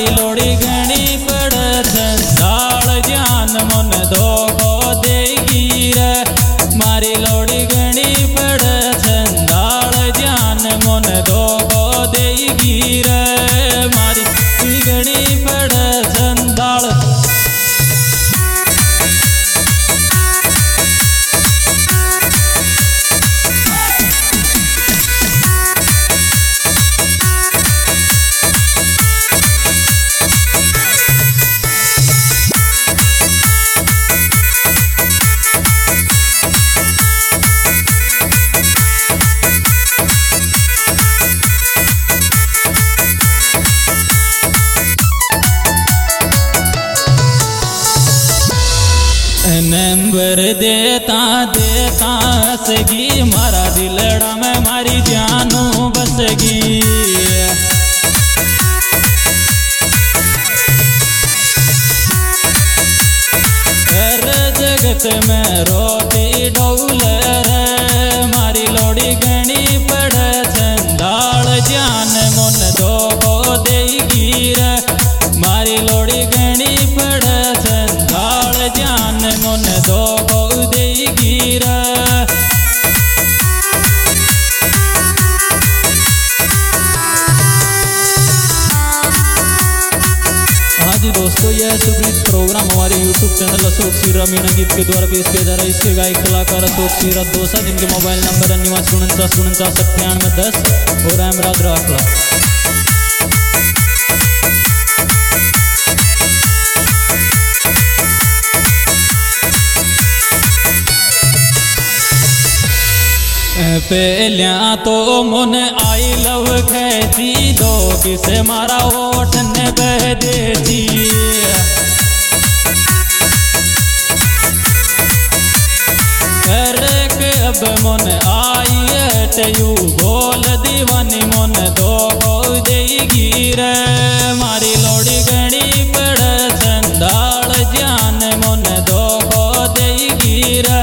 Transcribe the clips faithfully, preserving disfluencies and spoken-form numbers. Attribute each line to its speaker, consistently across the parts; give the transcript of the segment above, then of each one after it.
Speaker 1: मारी लोड़ी घणी पड़ संदाल जान मन धोखो देगी रे मारी लोड़ी घणी पड़ संदाल जान मन धोखो देगी रे मारी घणी पड़ संदाल। नंबर देता देता सगी मारा दिलड़ा में मारी जानू बसगी हर जगत में रोती डौल रे मारी लोड़ी घणी पड़ संदाल जान मन धोखो देगी रे मारी लोड़ी घणी पड़ संदाल जान मन धोखो देगी रे। हाँ जी दोस्तों, यह सुप्रीत प्रोग्राम हमारे यूट्यूब चैनल अशोक सीरत मीना गीत के द्वारा पेश किया जा रहा है। इसके गायक कलाकार अशोक सीरत दोसा, जिनके मोबाइल नंबर है निवास उनचास उनचास अट्ठानवे दस और अहमराज राखला। पहलिया तो मन आई लव कहती दो किसे मारा होठ ने बह देती के अब मन आई यू बोल दीवानी मन धोखो देगी रे मारी लोड़ी घणी पड़ संदाल जान मन धोखो देगी रे।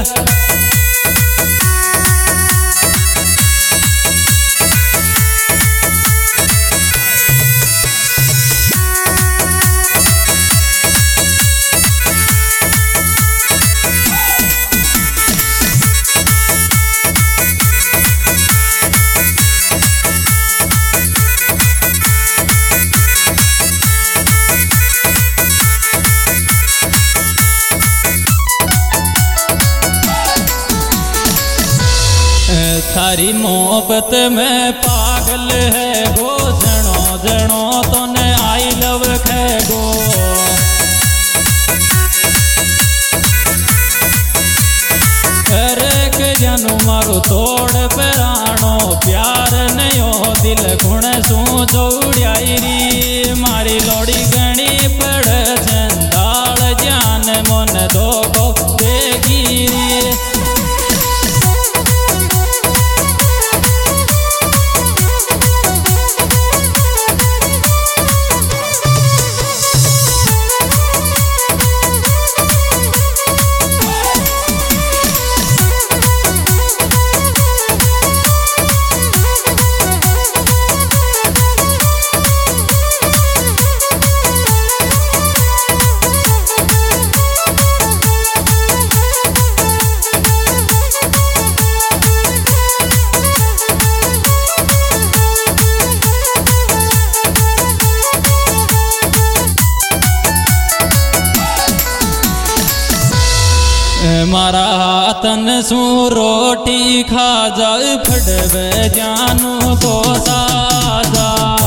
Speaker 1: थारी मोहब्बत में पागल है गो जनो जनो तो ने आई लव खे गो एक जनू मारो तोड़ पराणो प्यार नयो दिल गुण सू जोड़ाई री मारी लोड़ी घणी पड़ संदाल जान मन धोखो देगी री। मारा हाथन सू रोटी खा जा फड़वे जानू तो साजा